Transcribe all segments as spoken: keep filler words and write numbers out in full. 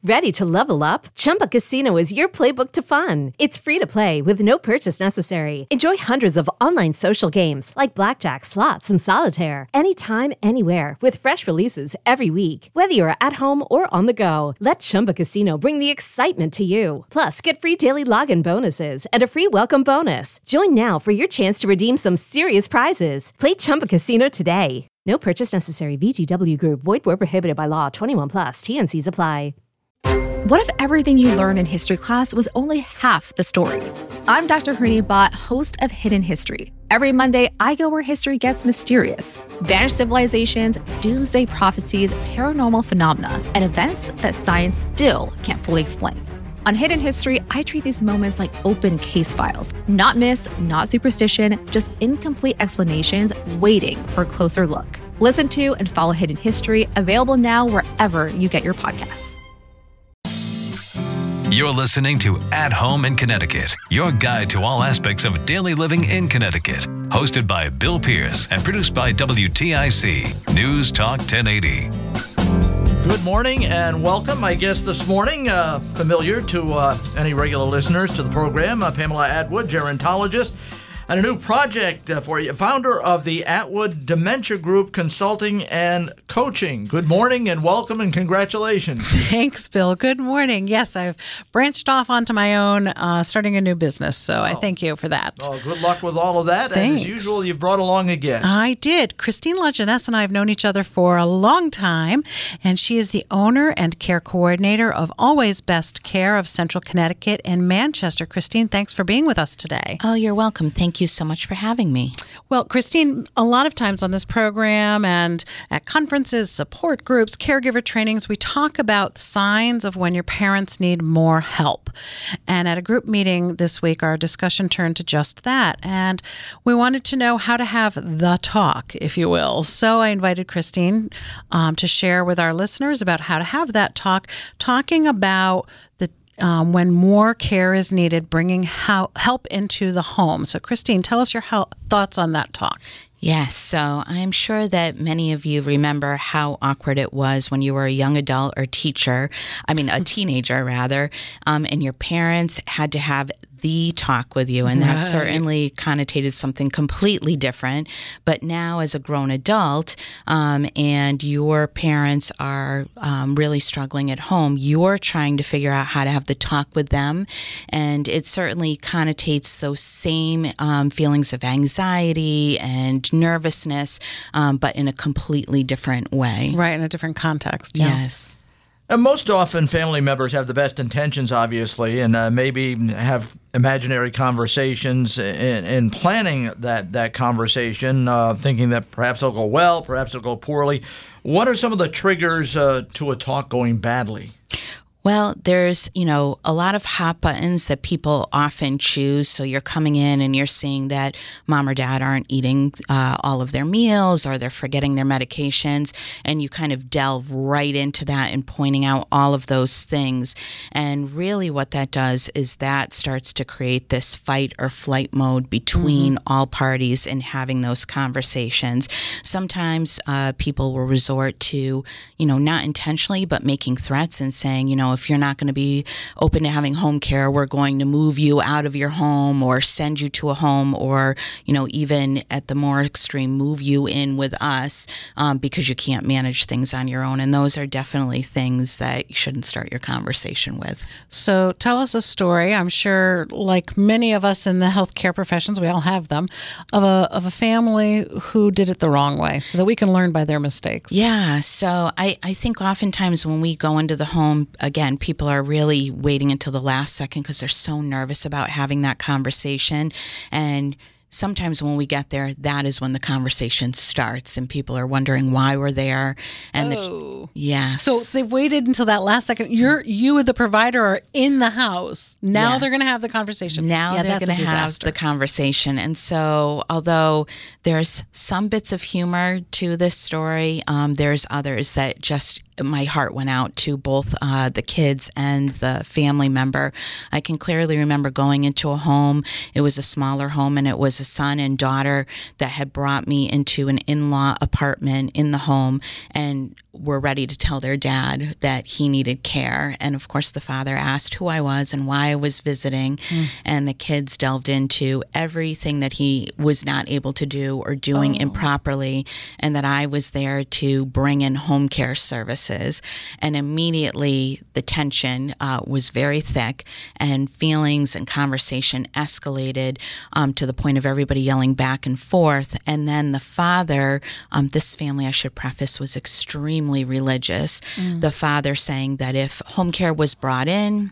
Ready to level up? Chumba Casino is your playbook to fun. It's free to play with no purchase necessary. Enjoy hundreds of online social games like blackjack, slots, and solitaire anytime, anywhere with fresh releases every week. Whether you're at home or on the go, let Chumba Casino bring the excitement to you. Plus, get free daily login bonuses and a free welcome bonus. Join now for your chance to redeem some serious prizes. Play Chumba Casino today. No purchase necessary. V G W Group. Void where prohibited by law. twenty-one plus. T and C's apply. What if everything you learned in history class was only half the story? I'm Doctor Harini Bhatt, host of Hidden History. Every Monday, I go where history gets mysterious. Vanished civilizations, doomsday prophecies, paranormal phenomena, and events that science still can't fully explain. On Hidden History, I treat these moments like open case files. Not myths, not superstition, just incomplete explanations waiting for a closer look. Listen to and follow Hidden History, available now wherever you get your podcasts. You're listening to At Home in Connecticut, your guide to all aspects of daily living in Connecticut. Hosted by Bill Pierce and produced by W T I C News Talk ten eighty. Good morning and welcome. My guest this morning, uh, familiar to uh, any regular listeners to the program, uh, Pamela Atwood, gerontologist, and a new project uh, for you, founder of the Atwood Dementia Group Consulting and Coaching. Good morning and welcome and congratulations. Thanks, Bill. Good morning. Yes, I've branched off onto my own, uh, starting a new business, so oh. I thank you for that. Well, good luck with all of that. Thanks. And as usual, you've brought along a guest. I did. Christine LaJeunesse and I have known each other for a long time, and she is the owner and care coordinator of Always Best Care of Central Connecticut and Manchester. Christine, thanks for being with us today. Oh, you're welcome. Thank you so much for having me. Well, Christine, a lot of times on this program and at conferences, support groups, caregiver trainings, we talk about signs of when your parents need more help. And at a group meeting this week, our discussion turned to just that. And we wanted to know how to have the talk, if you will. So I invited Christine um, to share with our listeners about how to have that talk, talking about the Um, when more care is needed, bringing help into the home. So, Christine, tell us your help, thoughts on that talk. Yes, so I'm sure that many of you remember how awkward it was when you were a young adult or teacher, I mean, a teenager rather, um, and your parents had to have the talk with you, and that right. certainly connotated something completely different. But now as a grown adult, um, and your parents are um, really struggling at home, you're trying to figure out how to have the talk with them, and it certainly connotates those same um, feelings of anxiety and nervousness, um, but in a completely different way. Right, in a different context. Yeah. Yes. And most often, family members have the best intentions, obviously, and uh, maybe have imaginary conversations in, in planning that, that conversation, uh, thinking that perhaps it'll go well, perhaps it'll go poorly. What are some of the triggers uh, to a talk going badly? Well, there's, you know, a lot of hot buttons that people often choose. So you're coming in and you're seeing that mom or dad aren't eating uh, all of their meals, or they're forgetting their medications, and you kind of delve right into that and pointing out all of those things. And really what that does is that starts to create this fight or flight mode between mm-hmm. all parties in having those conversations. Sometimes uh, people will resort to, you know, not intentionally, but making threats and saying, you know, if you're not going to be open to having home care, we're going to move you out of your home or send you to a home, or, you know, even at the more extreme, move you in with us um, because you can't manage things on your own. And those are definitely things that you shouldn't start your conversation with. So tell us a story. I'm sure, like many of us in the healthcare professions, we all have them, of a of a family who did it the wrong way, so that we can learn by their mistakes. Yeah. So I, I think oftentimes when we go into the home, again, people are really waiting until the last second because they're so nervous about having that conversation. And sometimes when we get there, that is when the conversation starts, and people are wondering why we're there. And oh. the, yes. So they've waited until that last second. You're you, the provider, are in the house. Now yes. they're going to have the conversation. Now yeah, they're going to have the conversation. And so, although there's some bits of humor to this story, um, there's others that just my heart went out to both uh, the kids and the family member. I can clearly remember going into a home. It was a smaller home, and it was a son and daughter that had brought me into an in-law apartment in the home and were ready to tell their dad that he needed care. And of course, the father asked who I was and why I was visiting. Mm. And the kids delved into everything that he was not able to do or doing oh. improperly, and that I was there to bring in home care services. And immediately the tension uh, was very thick, and feelings and conversation escalated um, to the point of everybody yelling back and forth. And then the father, um, this family, I should preface, was extremely religious. Mm. The father saying that if home care was brought in,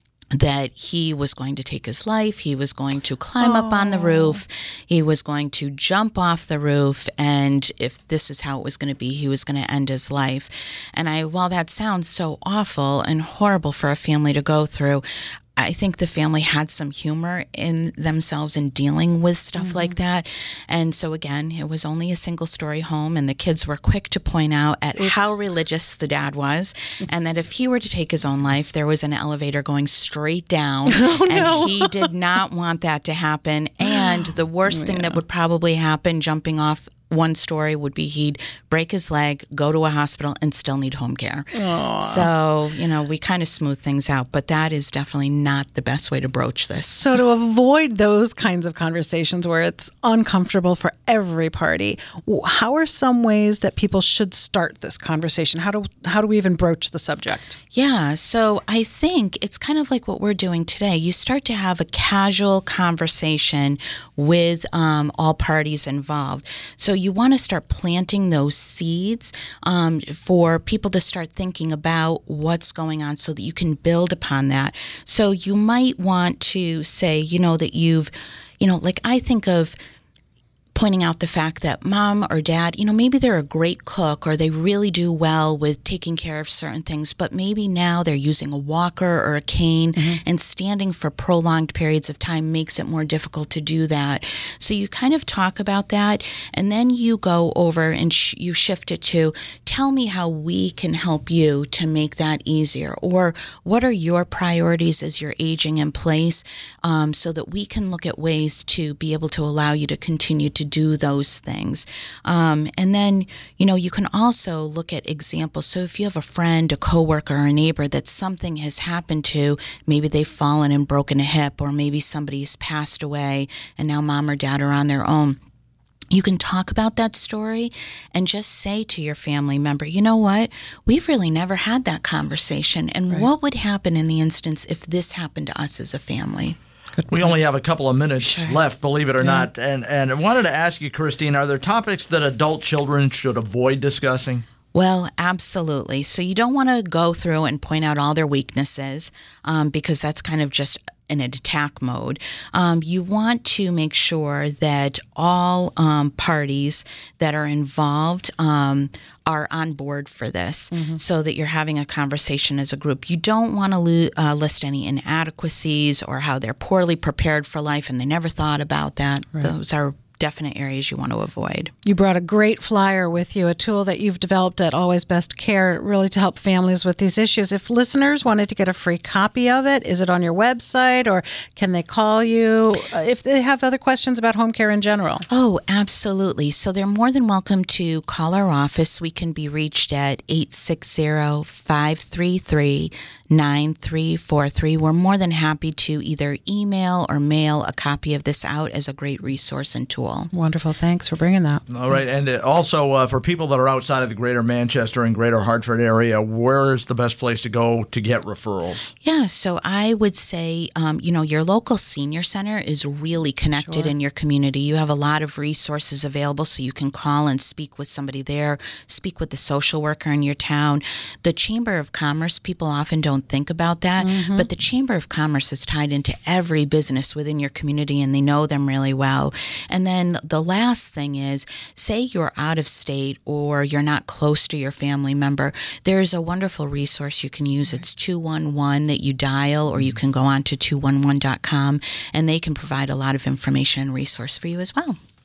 that he was going to take his life, he was going to climb oh. up on the roof, he was going to jump off the roof, and if this is how it was going to be, he was going to end his life. And I, while that sounds so awful and horrible for a family to go through, I think the family had some humor in themselves in dealing with stuff mm-hmm. like that. And so again, it was only a single story home, and the kids were quick to point out at it's... how religious the dad was, and that if he were to take his own life, there was an elevator going straight down, oh, and no. he did not want that to happen. And the worst oh, thing yeah. that would probably happen jumping off one story would be he'd break his leg, go to a hospital, and still need home care. Aww. So, you know, we kind of smooth things out, but that is definitely not the best way to broach this. So to avoid those kinds of conversations where it's uncomfortable for every party, how are some ways that people should start this conversation? How do how do we even broach the subject? Yeah, so I think it's kind of like what we're doing today. You start to have a casual conversation with um, all parties involved. So you want to start planting those seeds um, for people to start thinking about what's going on so that you can build upon that. So you might want to say, you know, that you've, you know, like I think of pointing out the fact that mom or dad, you know, maybe they're a great cook or they really do well with taking care of certain things, but maybe now they're using a walker or a cane mm-hmm. and standing for prolonged periods of time makes it more difficult to do that. So you kind of talk about that, and then you go over and sh- you shift it to tell me how we can help you to make that easier, or what are your priorities as you're aging in place, um, so that we can look at ways to be able to allow you to continue to do those things. Um, and then, you know, you can also look at examples. So if you have a friend, a coworker, or a neighbor that something has happened to, maybe they've fallen and broken a hip, or maybe somebody's passed away and now mom or dad are on their own. You can talk about that story and just say to your family member, you know what, we've really never had that conversation. And right. what would happen in the instance if this happened to us as a family? We only have a couple of minutes sure. left, believe it or yeah. not. And, and I wanted to ask you, Christine, are there topics that adult children should avoid discussing? Well, absolutely. So you don't want to go through and point out all their weaknesses um, because that's kind of just in an attack mode. Um, you want to make sure that all um, parties that are involved um, are on board for this mm-hmm. so that you're having a conversation as a group. You don't want to lo- uh, list any inadequacies or how they're poorly prepared for life and they never thought about that. Right. Those are definite areas you want to avoid. You brought a great flyer with you, a tool that you've developed at Always Best Care, really to help families with these issues. If listeners wanted to get a free copy of it, is it on your website or can they call you if they have other questions about home care in general? Oh, absolutely. So they're more than welcome to call our office. We can be reached at eight six zero, five three three, nine three four three. We're more than happy to either email or mail a copy of this out as a great resource and tool. Wonderful. Thanks for bringing that. All right. And also uh, for people that are outside of the greater Manchester and greater Hartford area, where is the best place to go to get referrals? Yeah. So I would say, um, you know, your local senior center is really connected sure. in your community. You have a lot of resources available, so you can call and speak with somebody there, speak with the social worker in your town. The Chamber of Commerce, people often don't think about that, mm-hmm. but the Chamber of Commerce is tied into every business within your community and they know them really well. And then the last thing is, say you're out of state or you're not close to your family member, there's a wonderful resource you can use. It's two one one that you dial, or you can go on to two one one dot com and they can provide a lot of information and resource for you as well.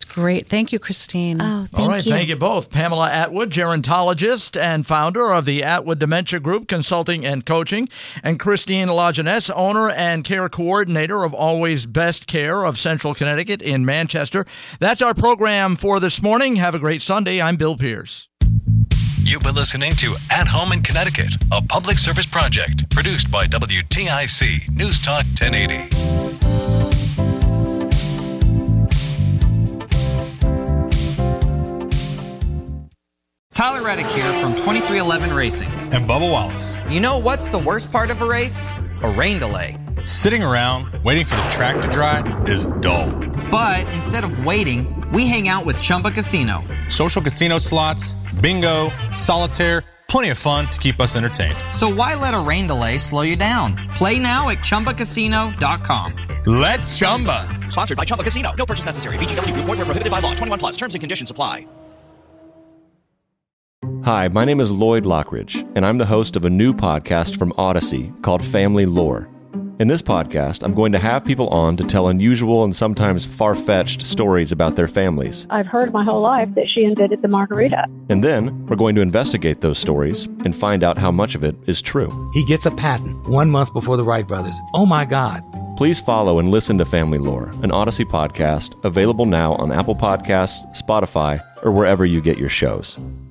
Great. Thank you, Christine. Oh, thank All right, you. thank you both. Pamela Atwood, gerontologist and founder of the Atwood Dementia Group Consulting and Coaching, and Christine Lajeunesse, owner and care coordinator of Always Best Care of Central Connecticut in Manchester. That's our program for this morning. Have a great Sunday. I'm Bill Pierce. You've been listening to At Home in Connecticut, a public service project produced by W T I C News Talk ten eighty. Tyler Reddick here from twenty-three eleven Racing. And Bubba Wallace. You know what's the worst part of a race? A rain delay. Sitting around waiting for the track to dry is dull. But instead of waiting, we hang out with Chumba Casino. Social casino slots, bingo, solitaire, plenty of fun to keep us entertained. So why let a rain delay slow you down? Play now at Chumba Casino dot com. Let's Chumba. Sponsored by Chumba Casino. No purchase necessary. V G W Group. Void where prohibited by law. twenty-one plus. Terms and conditions apply. Hi, my name is Lloyd Lockridge, and I'm the host of a new podcast from Odyssey called Family Lore. In this podcast, I'm going to have people on to tell unusual and sometimes far-fetched stories about their families. I've heard my whole life that she invented the margarita. And then we're going to investigate those stories and find out how much of it is true. He gets a patent one month before the Wright brothers. Oh my God. Please follow and listen to Family Lore, an Odyssey podcast available now on Apple Podcasts, Spotify, or wherever you get your shows.